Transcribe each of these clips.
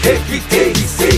every day we say.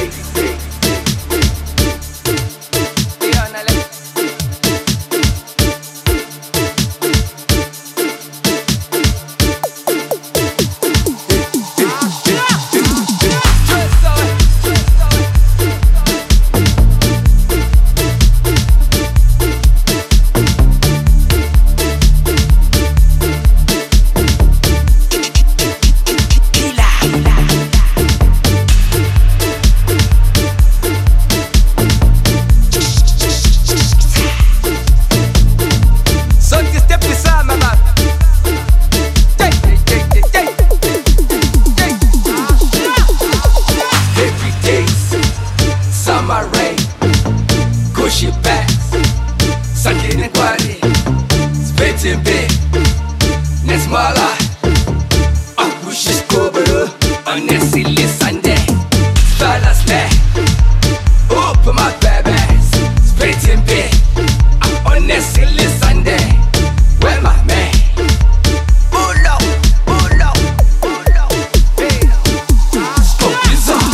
Summer rain, cushy bags, sakini kwali, spitting big, nesmala, akushi skobero, honestly Sunday, fellas lay, open my babies, spitting big, honestly Sunday, where my man? Ulo, ulo, ulo, hey, scope is on.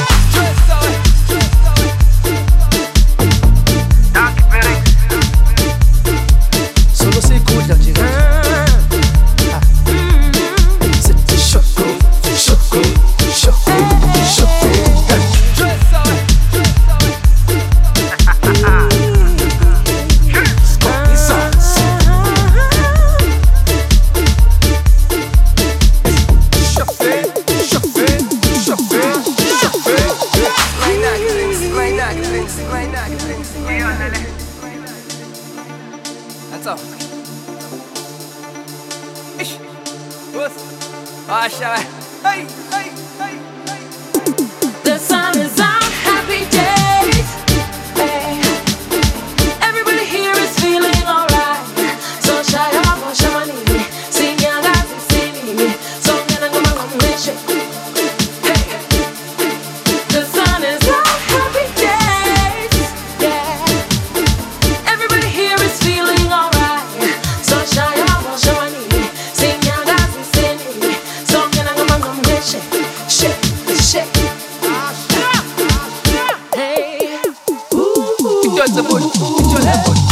That's all. Ish. Hey, hey, hey, hey. The sun is out, happy days. Hey. Everybody here is feeling alright. So shy up, shamani. Sing your guys, sing me. So gonna go on with it. Hey. The sun is out, happy days. Yeah. Everybody here is feeling alright. So shy up, shamani. Sing your guys, sing me. So gonna go on with it. Shake, shake. Hey. Ooh. It's just a bull. It's just a bull.